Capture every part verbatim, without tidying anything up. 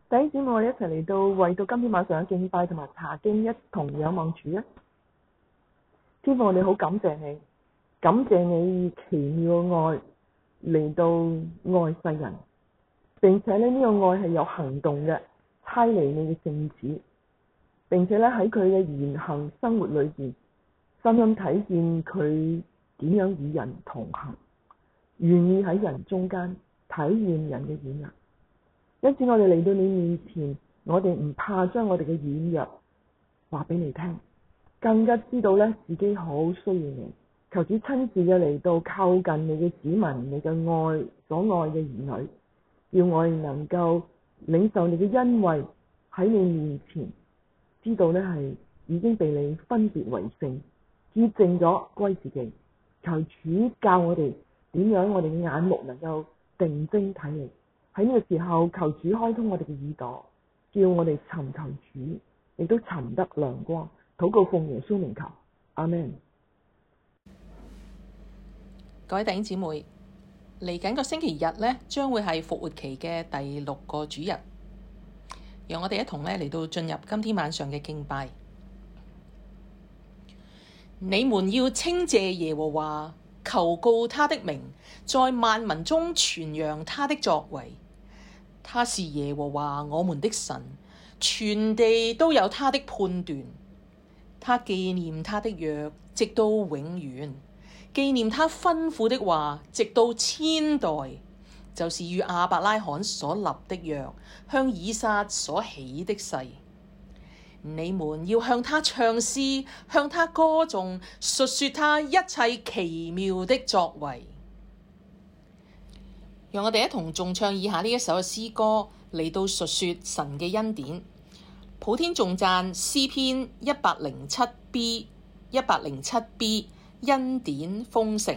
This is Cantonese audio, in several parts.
弟兄姊妹，我哋一齊嚟到為到今天晚上嘅敬拜同埋查經一同仰望主啊！天父，我哋好感謝你，感謝你以奇妙嘅愛嚟到愛世人，並且咧呢、這個愛係有行動嘅，差嚟你嘅聖子，並且咧喺佢嘅言行生活裏邊，深深睇見佢點樣與人同行，願意喺人中間體驗人嘅軟弱。因此我哋嚟到你面前，我哋唔怕將我哋嘅軟弱話俾你聽，更加知道咧自己好需要你。求主親自嘅嚟到靠近你嘅子民，你嘅愛所愛嘅兒女，要我哋能夠領受你嘅恩惠，喺你面前知道咧係已經被你分別為聖，潔淨咗歸自己。求主教我哋點樣，我哋嘅眼目能夠定睛睇你。喺呢個時候，求主開通我哋嘅耳朵，叫我哋尋求主，亦都尋得亮光。禱告奉耶穌名求，阿們。 各位弟兄姊妹，嚟緊個星期日呢，將會係復活期嘅第六個主日，讓我哋一同呢嚟到進入今天晚上嘅敬拜。你們要稱謝耶和華，求告他的名，在萬民中傳揚他的作為。他是耶和華我們的神，全地都有他的判斷。他紀念他的約，直到永遠，紀念他吩咐的話，直到千代，就是與亞伯拉罕所立的約，向以撒所起的誓。你們要向他唱詩，向他歌頌，述說他一切奇妙的作為。讓我哋一同頌唱以下呢一首嘅詩歌，嚟到述說神嘅恩典。普天頌讚詩篇一百零七 B 一百零七 B 恩典豐盛。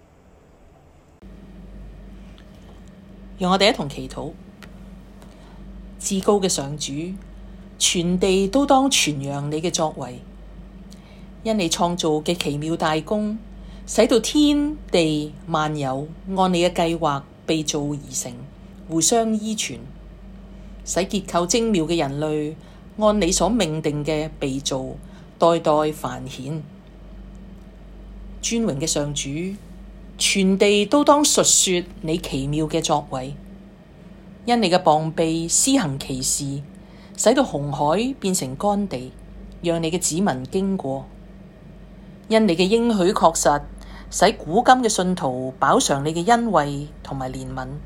讓我哋一同祈禱。 至高嘅上主，全地都當傳揚你嘅作為，因你創造嘅奇妙大功，使到天地萬有按你嘅計劃被造而成，互相依存，使結構精妙嘅人類按你所命定嘅被造，代代繁衍。尊榮嘅上主，全地都當述說你奇妙嘅作為，因你嘅膀臂施行奇事，使到紅海變成乾地，讓你嘅子民經過。因你嘅應許確實，使古今嘅信徒飽嘗你嘅恩惠同埋憐憫。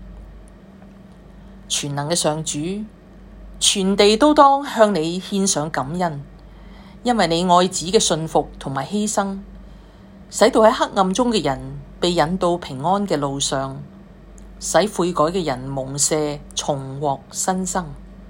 全能嘅上主，全地都當向你獻上感恩，因為你愛子嘅信服同埋犧牲，使到喺黑暗中嘅人被引到平安嘅路上，使悔改嘅人蒙赦，重獲新生。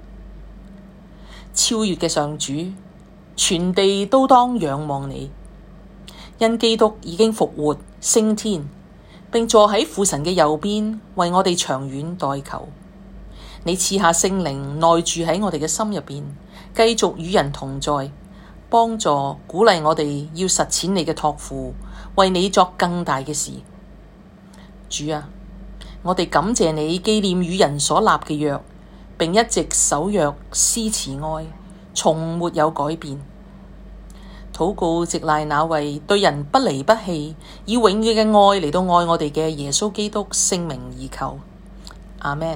超越嘅上主，全地都當仰望你，因基督已經復活升天，並坐喺父神嘅右邊，為我哋長遠代求。你賜下聖靈內住喺我哋嘅心入邊，繼續與人同在，幫助鼓勵我哋要實踐你嘅託付，為你作更大嘅事。主啊，我哋感謝你紀念與人所立嘅約，並一直守約施慈愛，從沒有改變。禱告直賴那位對人不離不棄，以永遠嘅愛嚟到愛我哋嘅耶穌基督聖名而求。阿們。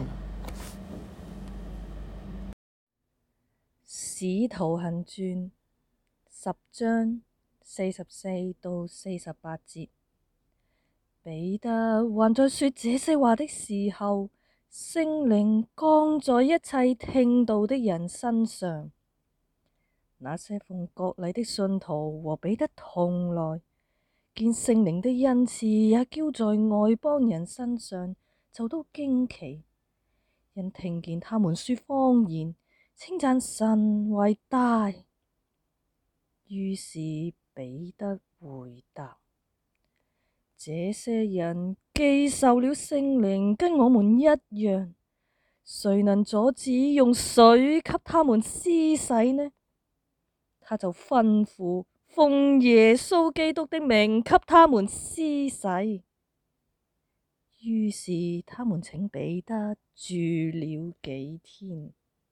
使徒行傳十章四十四到四十八節。彼得還在說這些話的時候，聖靈降在一切聽到的人身上。那些奉割禮的信徒和彼得同來，見聖靈的恩賜也澆在外邦人身上，就都驚奇，因聽見他們說方言，稱讚神為大。於是彼得回答：這些人既受了聖靈，跟我們一樣，誰能阻止用水給他們施洗呢？他就吩咐奉耶穌基督的名給他們施洗。於是他們請彼得住了幾天。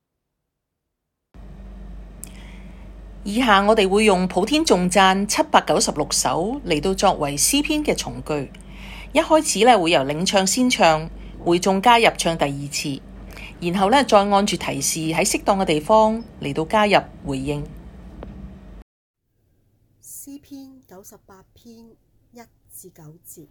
以下我哋會用普天頌讚七百九十六首嚟到作為詩篇嘅從句。一開始咧會由領唱先唱，會眾加入唱第二次，然後咧再按住提示喺適當嘅地方嚟到加入回應。 詩篇九十八篇一至九節。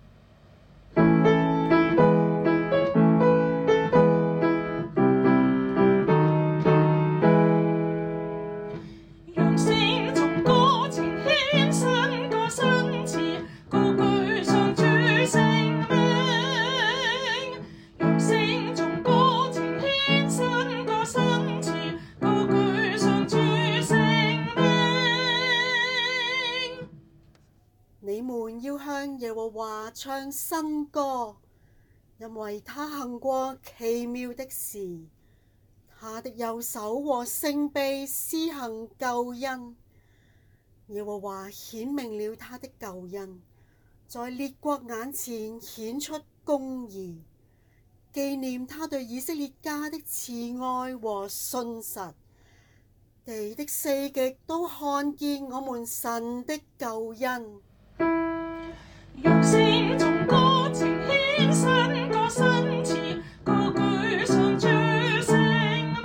你們要向耶和華唱新歌，因為他行過奇妙的事，他的右手和聖臂施行救恩。耶和華顯明了他的救恩，在列國眼前顯出公義，紀念他對以色列家的慈愛和信實。地的四極都看見我們神的救恩。 用聲頌歌呈獻新歌新詞，高舉上主聖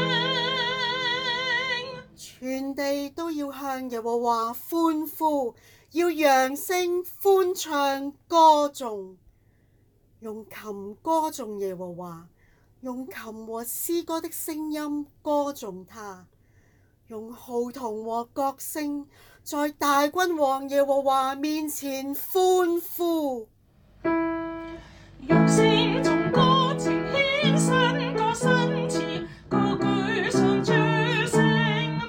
名。 全地都要向耶和華歡呼，要揚聲歡唱歌頌，用琴歌頌耶和華，用琴和詩歌的聲音歌頌他，用號筒和角聲，在大君王耶和華面前歡呼。 用聲頌歌呈獻新歌新詞，高舉上主聖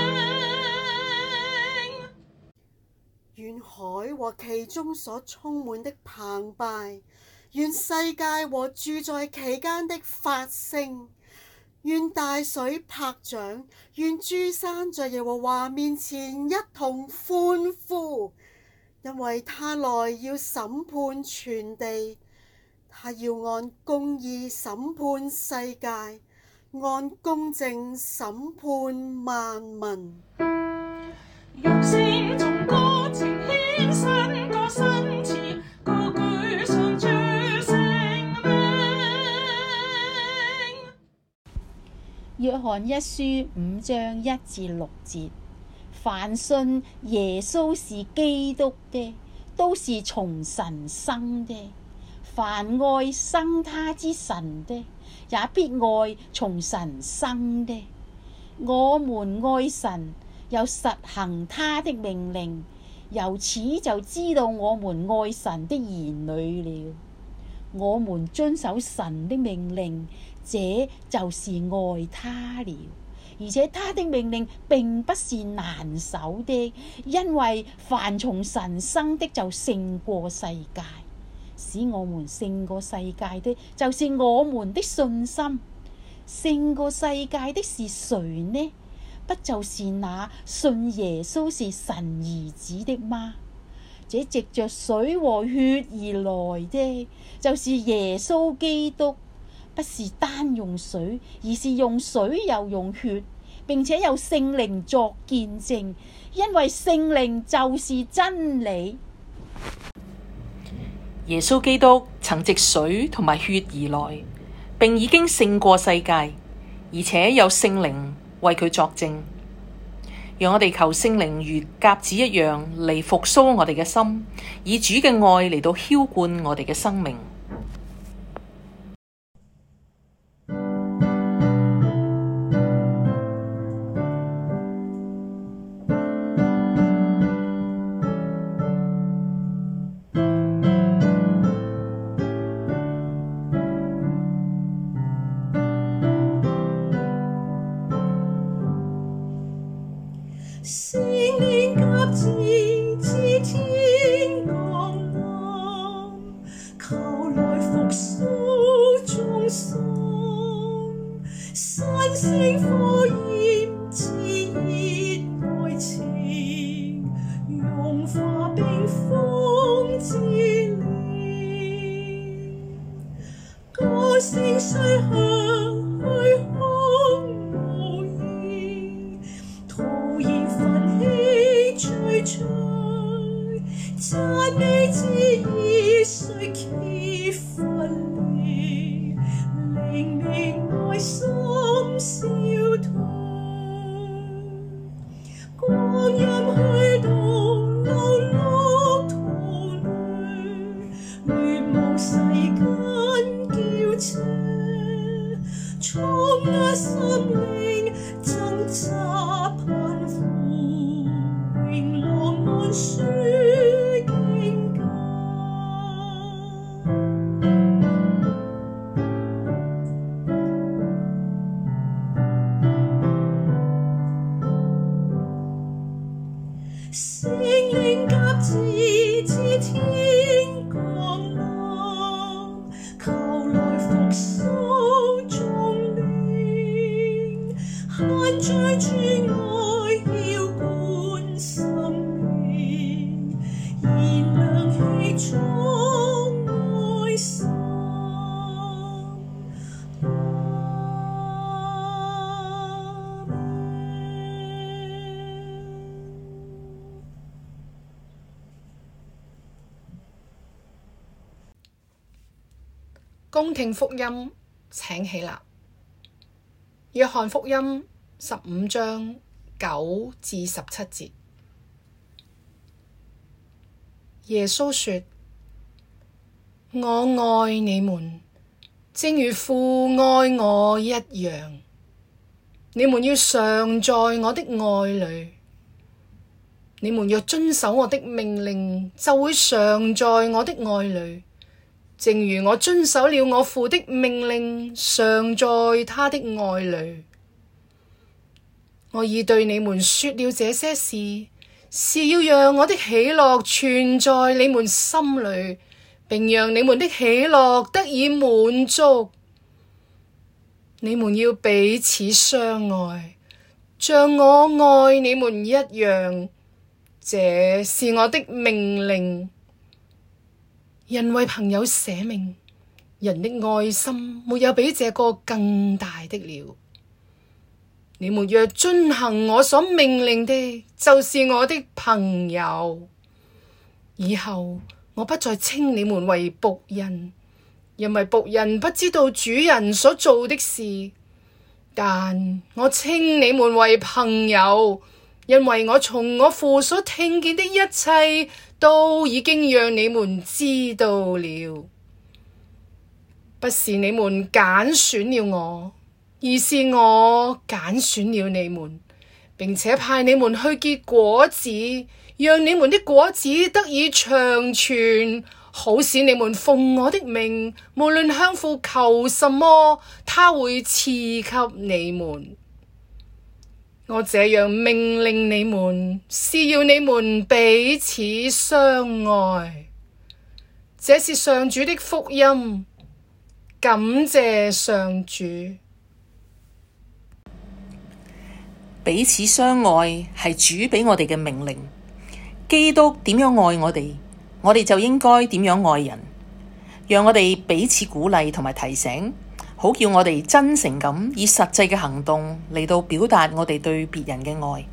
名。 願海和其中所充滿的澎湃，願世界和住在其間的發聲， 願大水拍掌，願諸山在耶和華面前一同歡呼，因為他來要審判全地，他要按公義審判世界，按公正審判萬民。 用聲頌歌呈獻新歌新詞，高舉上主聖名。 約翰一書五章一至六節：凡信耶穌是基督的，都是從神生的；凡愛生他之神的，也必愛從神生的。我們愛神，又實行他的命令，由此就知道我們愛神的兒女了。我們遵守神的命令，這就是愛他了。而且他的命令並不是難守的，因為凡從神生的就勝過世界。使我們勝過世界的，就是我們的信心。勝過世界的是誰呢？不就是那信耶穌是神兒子的嗎？這藉着水和血而來的，就是耶穌基督。不是單用水，而是用水又用血，並且有聖靈作見證，因為聖靈就是真理。 耶穌基督曾藉水同埋血而來，並已經勝過世界，而且有聖靈為佢作證。讓我哋求聖靈如鴿子一樣嚟復甦我哋嘅心，以主嘅愛嚟到澆灌我哋嘅生命。 聖靈鴿子自天降臨，求來復甦眾生，新鮮火焰熾熱愛情，融化冰封之靈，歌聲吹響虛空無垠，徒然奮起追隨，讚美之意誰揭發了，靈命愛心消退，光陰虛度流碌途裏，亂舞世間叫車，衝壓心靈掙扎攀附，榮浪安舒境界。聖靈鴿子自天降臨，求來復甦眾靈，限聚主愛澆灌生命，燃亮氣中愛心。 恭聽福音，請起立。約翰福音十五章九至十七節，耶穌說：我愛你們，正如父愛我一樣。你們要常在我的愛裏。你們若遵守我的命令，就會常在我的愛裏。正如我遵守了我父的命令，常在他的愛裏。我已對你們說了這些事，是要讓我的喜樂存在你們心裏，並讓你們的喜樂得以滿足。 你們要彼此相愛，像我愛你們一樣。這是我的命令。人為朋友捨命，人的愛心沒有比這個更大的了。你們若遵行我所命令的，就是我的朋友。以後我不再稱你們為僕人，因為僕人不知道主人所做的事，但我稱你們為朋友，因為我從我父所聽見的一切都已經讓你們知道了。不是你們揀選了我，而是我揀選了你們，並且派你們去結果子，讓你們的果子得以長存，好使你們奉我的名，無論向父求什麼，他會賜給你們。我這樣命令你們，是要你們彼此相愛。這是上主的福音。感謝上主。 彼此相愛係主俾我哋嘅命令。基督點樣愛我哋，我哋就應該點樣愛人。讓我哋彼此鼓勵同埋提醒，好叫我哋真誠咁以實際嘅行動嚟到表達我哋對別人嘅愛。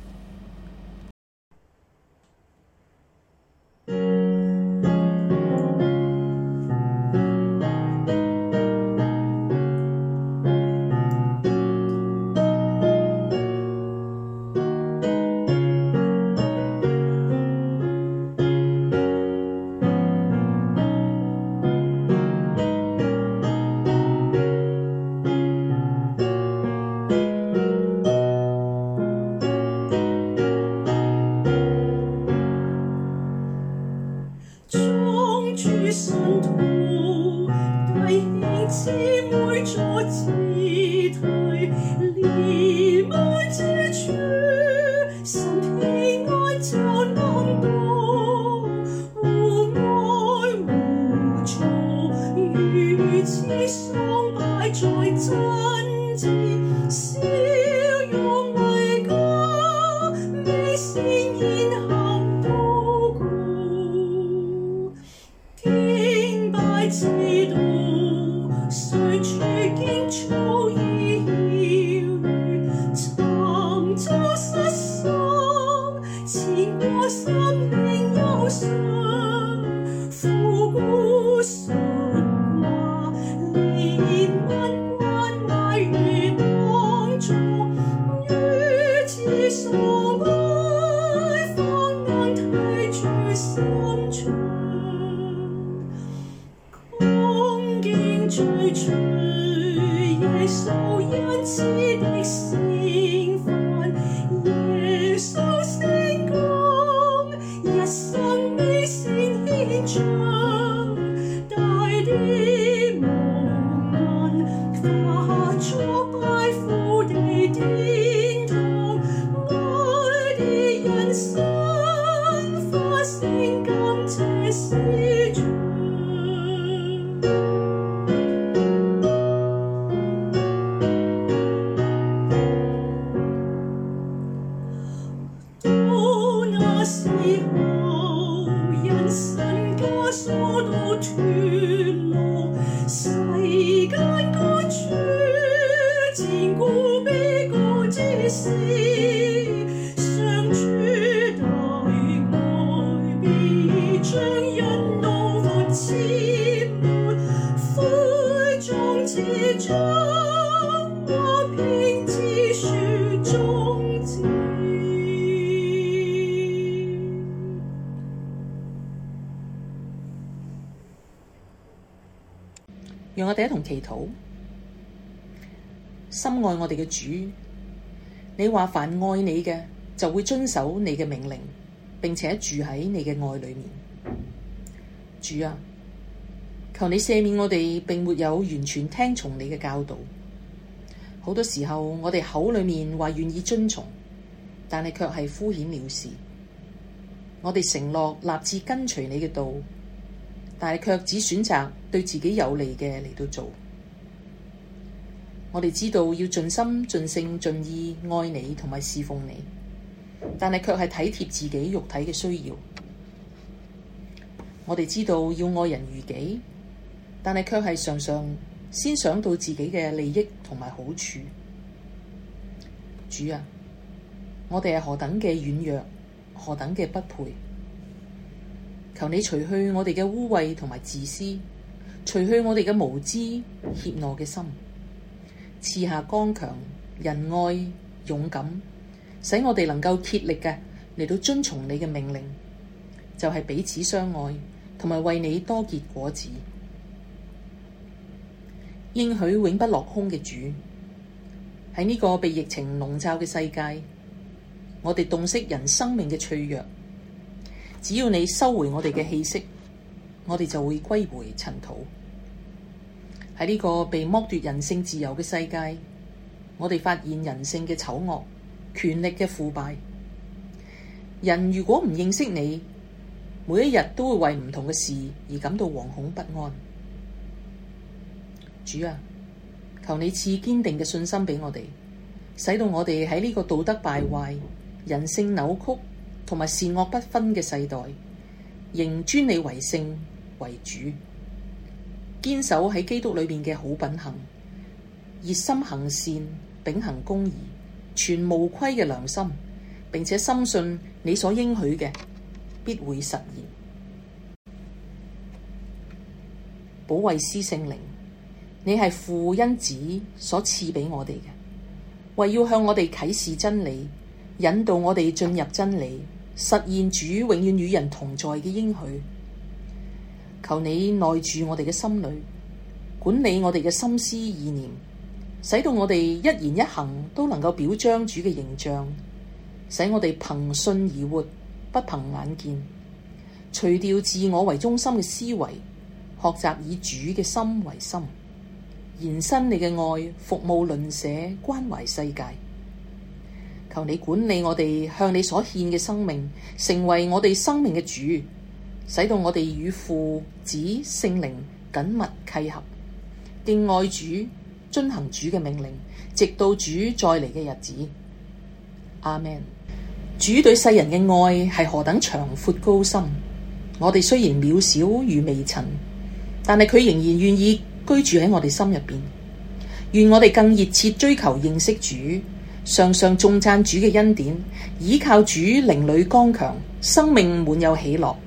讓我哋一同祈禱。深愛我哋嘅主，你話凡愛你嘅就會遵守你嘅命令，並且住喺你嘅愛裏面。主啊，求你赦免我哋並沒有完全聽從你嘅教導。好多時候我哋口裏面話願意遵從，但係卻係敷衍了事。我哋承諾立志跟隨你嘅道，但係卻只選擇對自己有利嘅嚟到做。 我哋知道要盡心盡性盡意愛你同埋侍奉你，但係卻係體貼自己肉體嘅需要。我哋知道要愛人如己，但係卻係常常先想到自己嘅利益同埋好處。主啊，我哋係何等嘅軟弱，何等嘅不配。求你除去我哋嘅污穢同埋自私，除去我哋嘅無知怯懦嘅心，賜下剛強、仁愛、勇敢，使我哋能夠竭力嘅嚟到遵從你嘅命令，就係彼此相愛，同埋為你多結果子。應許永不落空嘅主，喺呢個被疫情籠罩嘅世界，我哋洞悉人生命嘅脆弱。只要你收回我哋嘅氣息，我哋就會歸回塵土。喺呢個被剝奪人性自由嘅世界，我哋發現人性嘅醜惡、權力嘅腐敗。人如果唔認識你，每一日都會為唔同嘅事而感到惶恐不安。主啊，求你賜堅定嘅信心俾我哋，使到我哋喺呢個道德敗壞、人性扭曲同埋善惡不分嘅世代，仍尊你為聖為主，堅守喺基督裏面嘅好品行，熱心行善，秉行公義，存無虧嘅良心，並且深信你所應許嘅必會實現。保惠師聖靈，你係父因子所賜俾我哋嘅，為要向我哋啟示真理，引導我哋進入真理，實現主永遠與人同在嘅應許。求你內住我哋嘅心裏，管理我哋嘅心思意念，使到我哋一言一行都能夠表彰主嘅形象，使我哋憑信而活，不憑眼見，除掉自我為中心嘅思維，學習以主嘅心為心，延伸你嘅愛，服務鄰舍，關懷世界。求你管理我哋向你所獻嘅生命，成為我哋生命嘅主，使到我哋與父子聖靈緊密契合，敬愛主，遵行主嘅命令，直到主再嚟嘅日子。阿們。主對世人嘅愛係何等長闊高深，我哋雖然渺小如微塵，但係佢仍然願意居住喺我哋心入邊。願我哋更熱切追求認識主，常常頌讚主嘅恩典，倚靠主靈裏剛強，生命滿有喜樂。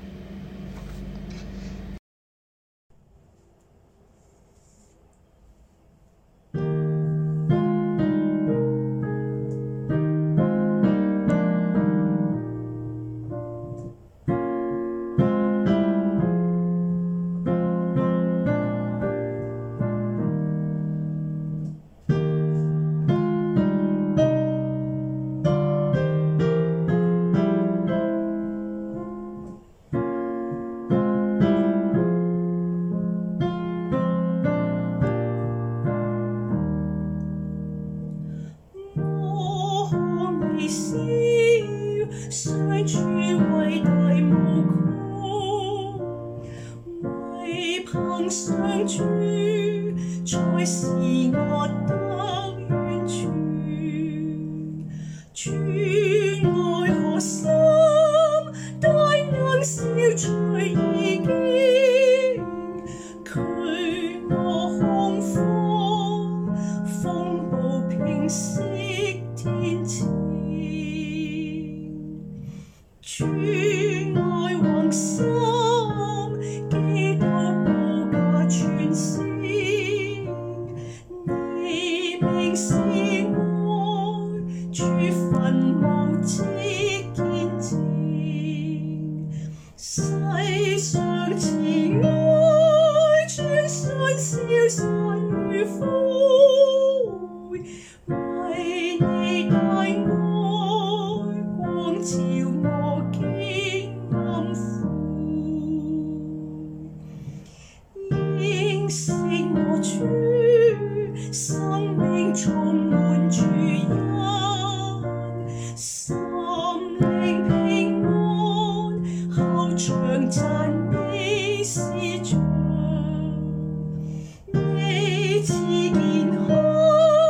你賜健康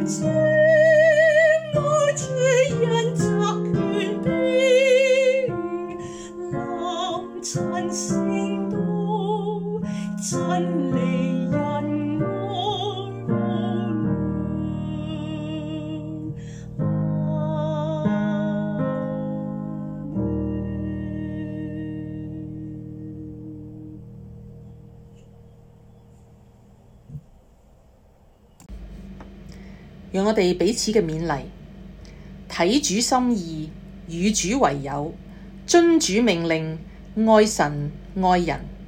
這愛這人責權柄，臨塵聖道，真理仁愛無量。 讓我哋彼此嘅勉勵，體主心意，與主為友，遵主命令，愛神愛人。